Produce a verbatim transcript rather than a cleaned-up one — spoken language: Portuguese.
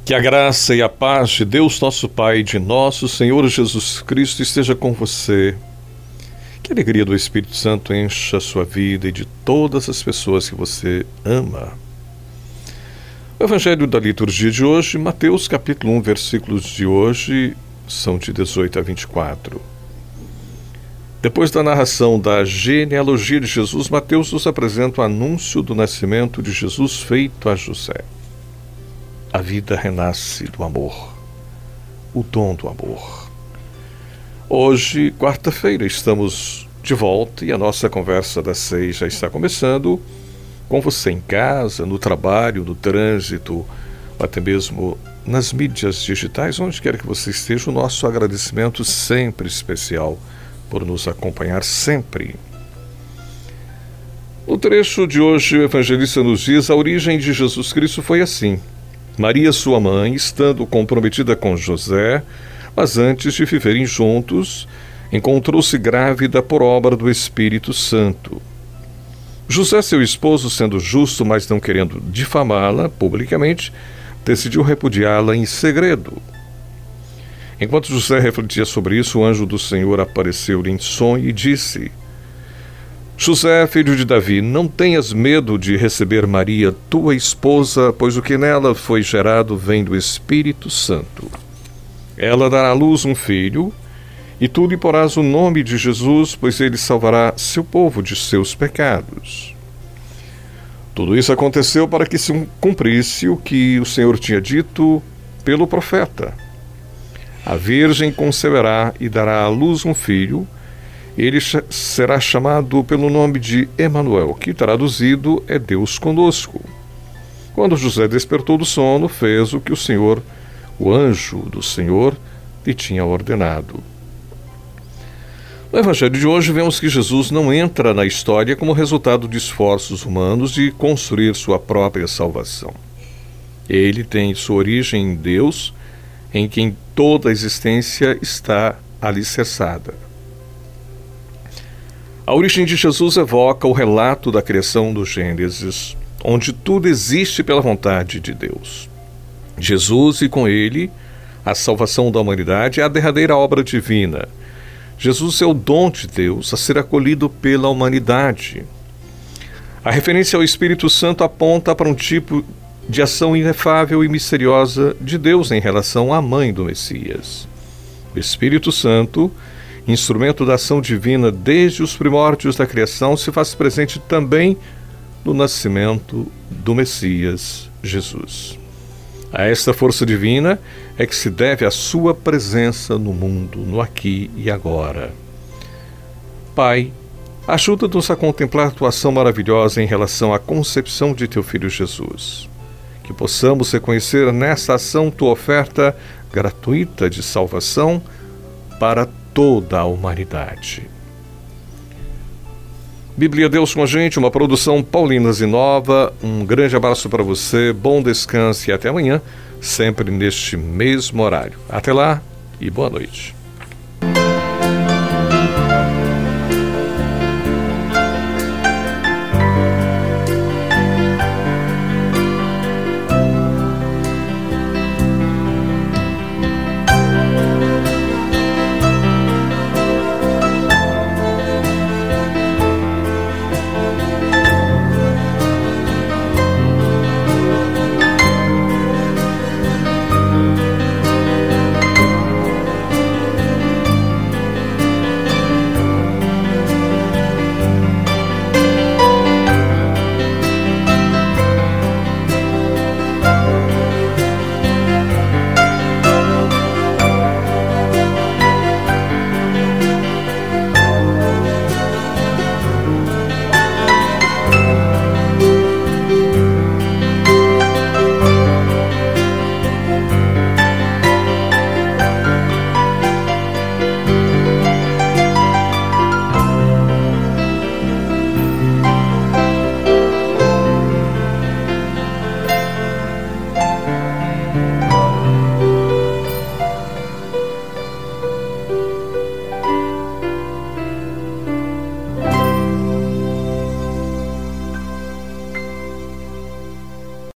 Que a graça e a paz de Deus nosso Pai e de nosso Senhor Jesus Cristo esteja com você. Que a alegria do Espírito Santo encha a sua vida e de todas as pessoas que você ama. O Evangelho da liturgia de hoje, Mateus capítulo um, versículos de hoje, são de dezoito a vinte e quatro. Depois da narração da genealogia de Jesus, Mateus nos apresenta o anúncio do nascimento de Jesus feito a José. A vida renasce do amor, o dom do amor. Hoje, quarta-feira, estamos de volta e a nossa conversa das seis já está começando, com você em casa, no trabalho, no trânsito, até mesmo nas mídias digitais, onde quer que você esteja, o nosso agradecimento sempre especial por nos acompanhar sempre. No trecho de hoje, o evangelista nos diz: a origem de Jesus Cristo foi assim. Maria, sua mãe, estando comprometida com José, mas antes de viverem juntos, encontrou-se grávida por obra do Espírito Santo. José, seu esposo, sendo justo, mas não querendo difamá-la publicamente, decidiu repudiá-la em segredo. Enquanto José refletia sobre isso, o anjo do Senhor apareceu-lhe em sonho e disse: José, filho de Davi, não tenhas medo de receber Maria, tua esposa, pois o que nela foi gerado vem do Espírito Santo. Ela dará à luz um filho, e tu lhe porás o nome de Jesus, pois ele salvará seu povo de seus pecados. Tudo isso aconteceu para que se cumprisse o que o Senhor tinha dito pelo profeta. A virgem conceberá e dará à luz um filho, ele será chamado pelo nome de Emanuel, que traduzido é Deus conosco. Quando José despertou do sono, fez o que o Senhor, o anjo do Senhor, lhe tinha ordenado. No Evangelho de hoje, vemos que Jesus não entra na história como resultado de esforços humanos de construir sua própria salvação. Ele tem sua origem em Deus, em quem toda a existência está alicerçada. A origem de Jesus evoca o relato da criação do Gênesis, onde tudo existe pela vontade de Deus. Jesus e com ele a salvação da humanidade é a derradeira obra divina. Jesus é o dom de Deus a ser acolhido pela humanidade. A referência ao Espírito Santo aponta para um tipo de ação inefável e misteriosa de Deus em relação à mãe do Messias. O Espírito Santo, instrumento da ação divina desde os primórdios da criação, se faz presente também no nascimento do Messias, Jesus. A esta força divina é que se deve a sua presença no mundo, no aqui e agora. Pai, ajuda-nos a contemplar tua ação maravilhosa em relação à concepção de teu Filho Jesus. Que possamos reconhecer nessa ação tua oferta gratuita de salvação para toda a humanidade. Bíblia Deus com a gente, uma produção Paulinas e Nova. Um grande abraço para você, bom descanso e até amanhã, sempre neste mesmo horário. Até lá e boa noite.